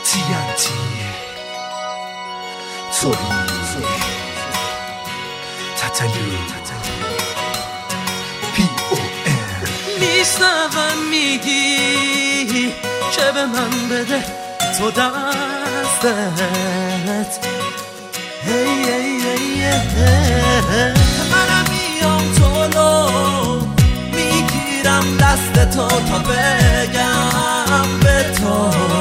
TNT توری تتلو POM میشنوم میگی که به من بده تو دستت منم میام جلو میگیرم دست تو تا بگم به تو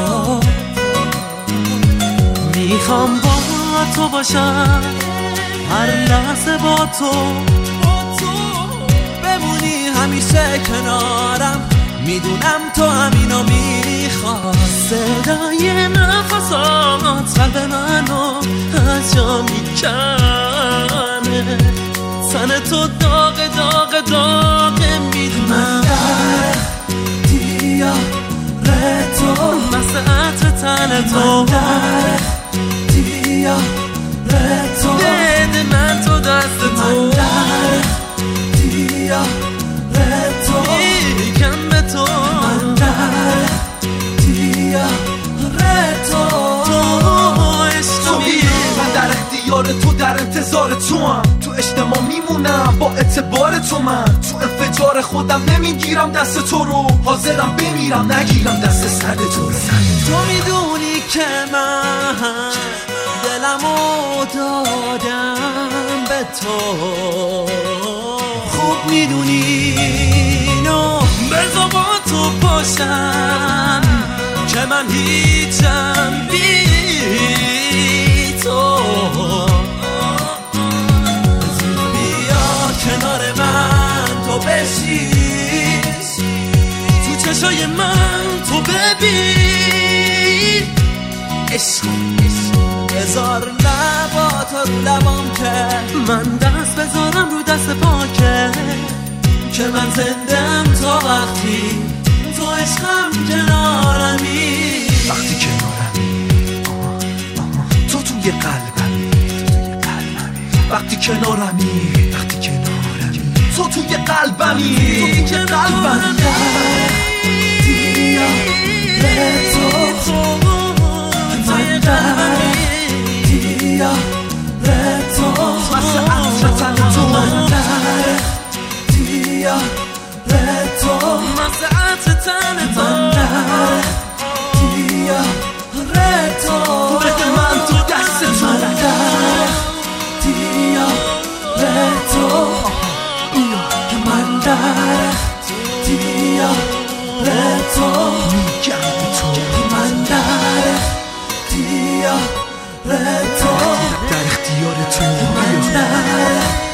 میخوام با تو باشم هر لحظه با تو بمونی همیشه کنارم میدونم تو همینو میخواد صدای نفسات قلب منو از جا میکنه تن تو داغ داغ داغ میدونم من در دیاره تو مثل عطر تن تو من در دیاره تو بده من تو دست تو من در دیاره تو میگم به تو من در دیاره تو عشقمی من در اختیار تو در انتظار تو هم تو اجتماع میمونم با اعتبار تو من تو انفجار خودم نمیگیرم دست تو رو حاضرم بمیرم نگیرم دست سرد تو رو تو میدونی که من دلمو دادم به تو خوب میدونی نو بذار با تو باشم که من هیچم بی تو بیا کنار من تو بشی تو چشای من تو ببین عشق بذار لبات رو لبام که من دست بذارم رو دست پاکه که من زندم تا وقتی تو عشقم کنارمی وقتی کنارمی تو توی قلبمی وقتی کنارمی تو توی قلبمی تو توی قلبمی دیاره تو من در دیاره تو مثل عطر تن تو من در دیاره تو مثل عطر تن تو من در دیاره تو بده من تو دست تو من در دیاره تو من در دیاره تو میگم به تو من در دیاره تو در اختیار تو من در